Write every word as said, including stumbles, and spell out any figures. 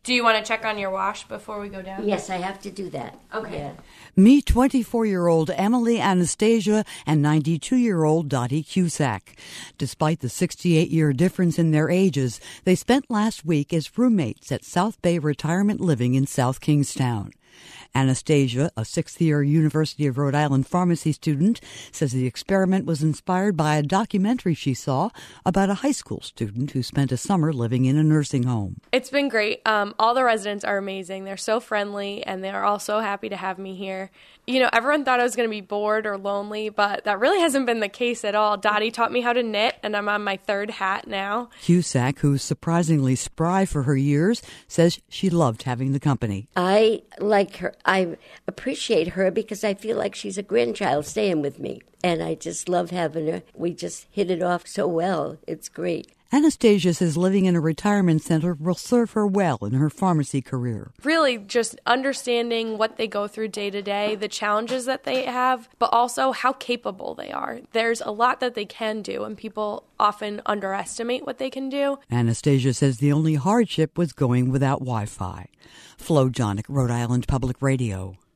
Do you want to check on your wash before we go down? Yes, I have to do that. Okay. Yeah. Meet twenty-four-year-old Emily Anastasia and ninety-two-year-old Dottie Cusack. Despite the sixty-eight-year difference in their ages, they spent last week as roommates at South Bay Retirement Living in South Kingstown. Anastasia, a sixth-year University of Rhode Island pharmacy student, says the experiment was inspired by a documentary she saw about a high school student who spent a summer living in a nursing home. It's been great. Um, all the residents are amazing. They're so friendly, and they're all so happy to have me here. You know, everyone thought I was going to be bored or lonely, but that really hasn't been the case at all. Dottie taught me how to knit, and I'm on my third hat now. Cusack, who's surprisingly spry for her years, says she loved having the company. I like her. I appreciate her because I feel like she's a grandchild staying with me. And I just love having her. We just hit it off so well. It's great. Anastasia says living in a retirement center will serve her well in her pharmacy career. Really just understanding what they go through day to day, the challenges that they have, but also how capable they are. There's a lot that they can do, and people often underestimate what they can do. Anastasia says the only hardship was going without Wi-Fi. Flo Jonick, Rhode Island Public Radio.